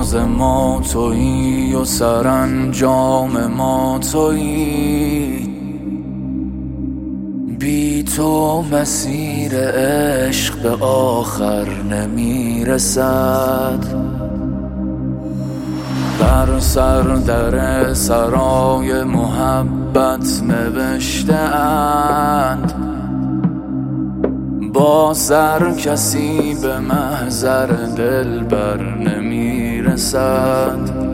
راز ما تویی و سرانجام ما تویی. بی تو مسیر عشق به آخر نمیرسد. بر سر در سرای محبت نوشته اند، با سر کسی به محضر دلبر نمیرسد.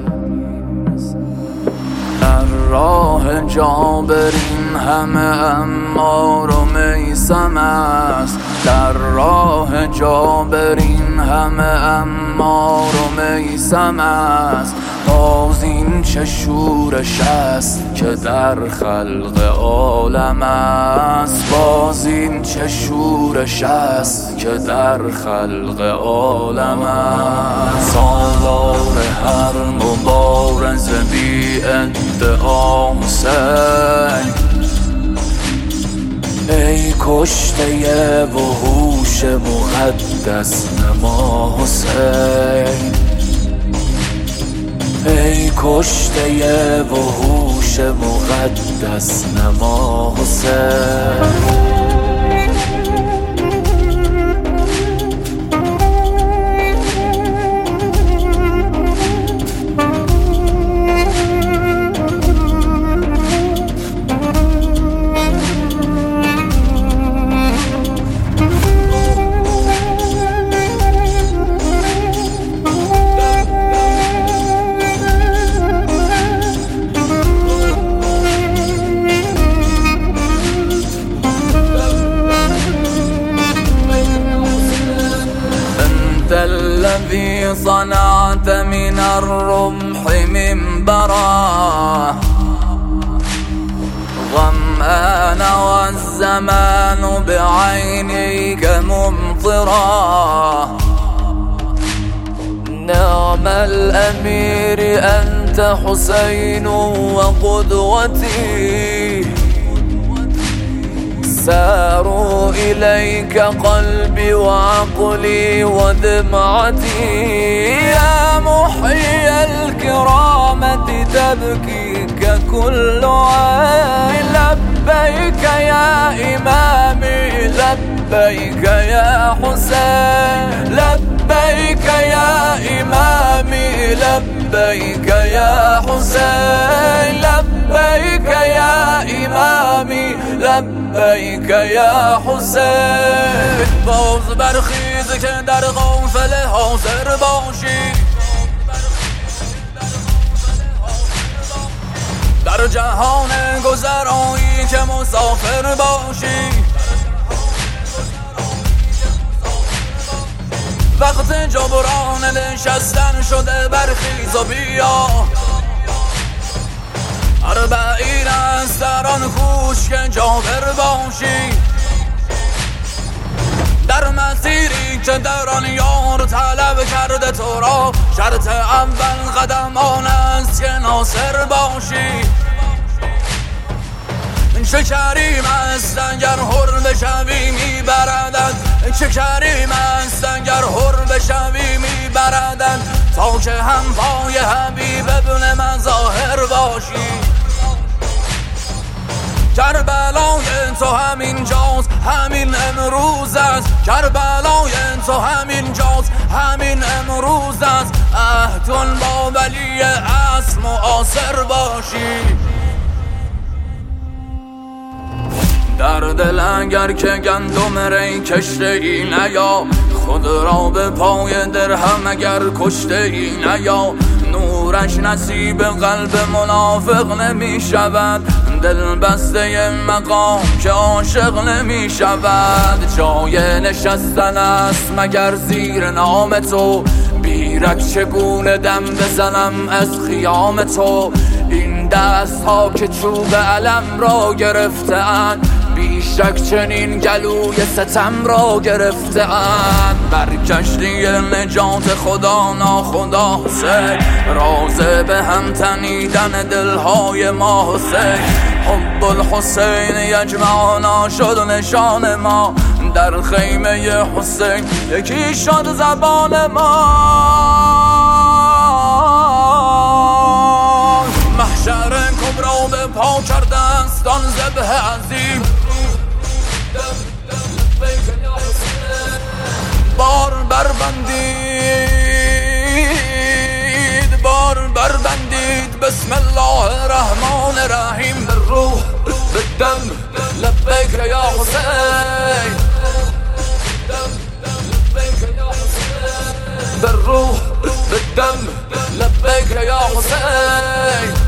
در راه جابرین همه عمار و میثم است. در راه جابرین همه عمار و میثم است. باز این چه شورش است که در خلق عالم است. باز این چه شورش است که در خلق عالم است. سالار هر مبارز بی ادعا حسین، ای کشته وحوش مقدس نما حسین. ای کشته وحوش مقدس نما حسین. الذي صنعت من الرمح منبرا، ظمآن والزمان بعينيك ممطرا. نعم الأمير أنت حسين وقدوتي، ساروا إليك قلبي وعقلي ودمعتي. يا محيي الكرامة تبكيك كل عين. لبيك يا إمامي لبيك يا حسين. لبيك يا إمامي لبيك يا حسين. لبيك يا إمامي لبیک یا حسین. باز برخیز که در قافله حاضر باشی، در جهان گذرایی که مسافر باشی. وقت جبران نشستن شده برخیز و بیا. اربعین است در آن کوش که جابر باشی، در مسیری که در آن یار طلب کرده تو را. شرط اول قدم آن است که ناصر باشی. چه کریم است اگر حر بشوی میبردد. چه کریم است اگر حر بشوی میبردد. تا که هم پای حبیب ابن مظاهر باشی. کربلای تو همین جاست همین امروز است. کربلای تو همین جاست همین امروز است. عهدون با ولی اصل معاصر باشی. در دل اگر که گندم ری کشته ای نیا، خود را به پای درهم اگر کشته ای نیا. نورش نصیب قلب منافق نمی شود. دل بسته مقام که عاشق نمی شود. جای نشستن است مگر زیر نام تو. بیرک چگونه دم بزنم از خیام تو. این دست ها که چوب علم را گرفته‌اند، بیشک چنین گلوی ستم را گرفته‌اند. بر کشتی نجات خدا ناخدا حسین، راز به هم تنیدن دلهای ما حسین. حب الحسین یجمعنا شد نشان ما، در خیمه حسین یکی شد زبان ما. تا کردستان ذبح عظیم بار بربندید بسم الله الرحمن الرحیم بالروح بالدم لبیک یا حسین بالروح بالدم لبیک یا حسین